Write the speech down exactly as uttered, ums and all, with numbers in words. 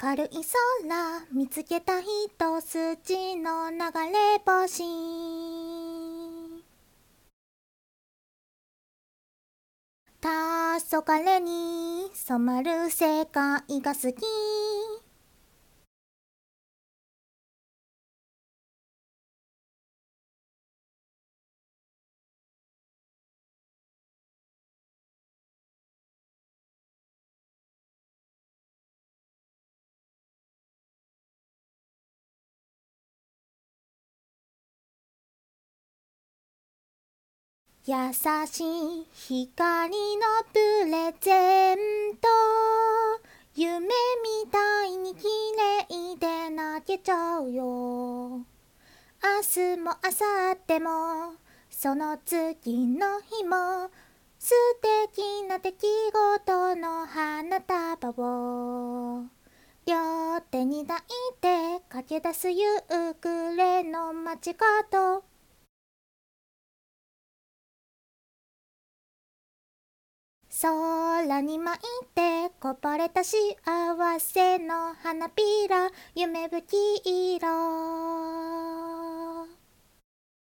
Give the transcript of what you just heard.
軽い空見つけた一筋の流れ星。黄昏に染まる世界が好き。優しい光のプレゼント、夢みたいに綺麗で泣けちゃうよ。明日も明後日もその次の日も素敵な出来事の花束を両手に抱いて駆け出す夕暮れの街角。空に舞いてこぼれた幸せの花びら、夢吹き色。